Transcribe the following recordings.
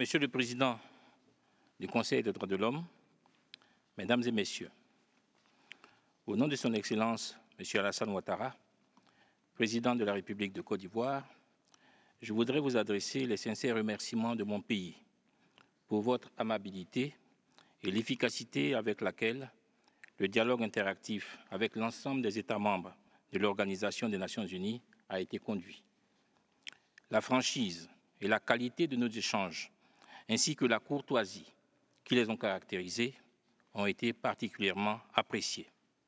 Monsieur le Président du Conseil des droits de l'homme, Mesdames et Messieurs, au nom de Son Excellence, Monsieur Alassane Ouattara, Président de la République de Côte d'Ivoire, je voudrais vous adresser les sincères remerciements de mon pays pour votre amabilité et l'efficacité avec laquelle le dialogue interactif avec l'ensemble des États membres de l'Organisation des Nations Unies a été conduit. La franchise et la qualité de nos échanges, ainsi que la courtoisie qui les ont caractérisés, ont été particulièrement appréciés.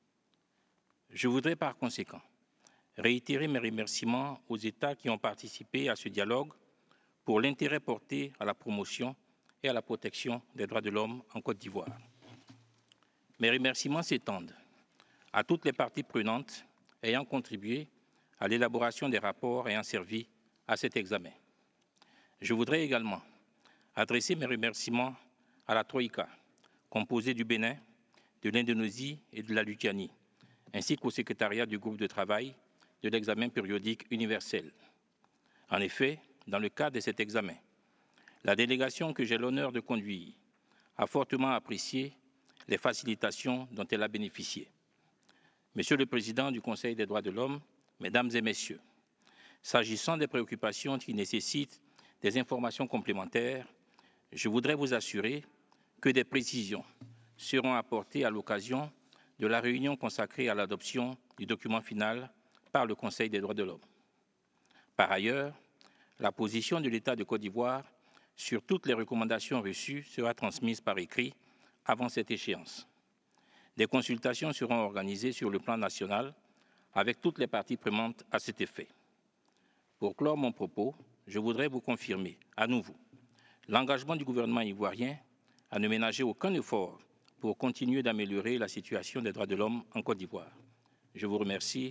Je voudrais par conséquent réitérer mes remerciements aux États qui ont participé à ce dialogue pour l'intérêt porté à la promotion et à la protection des droits de l'homme en Côte d'Ivoire. Mes remerciements s'étendent à toutes les parties prenantes ayant contribué à l'élaboration des rapports ayant servi à cet examen. Je voudrais également adresser mes remerciements à la Troïka, composée du Bénin, de l'Indonésie et de la Lituanie, ainsi qu'au secrétariat du groupe de travail de l'examen périodique universel. En effet, dans le cadre de cet examen, la délégation que j'ai l'honneur de conduire a fortement apprécié les facilitations dont elle a bénéficié. Monsieur le Président du Conseil des droits de l'homme, Mesdames et Messieurs, s'agissant des préoccupations qui nécessitent des informations complémentaires, je voudrais vous assurer que des précisions seront apportées à l'occasion de la réunion consacrée à l'adoption du document final par le Conseil des droits de l'homme. Par ailleurs, la position de l'État de Côte d'Ivoire sur toutes les recommandations reçues sera transmise par écrit avant cette échéance. Des consultations seront organisées sur le plan national avec toutes les parties prenantes à cet effet. Pour clore mon propos, je voudrais vous confirmer à nouveau l'engagement du gouvernement ivoirien à ne ménager aucun effort pour continuer d'améliorer la situation des droits de l'homme en Côte d'Ivoire. Je vous remercie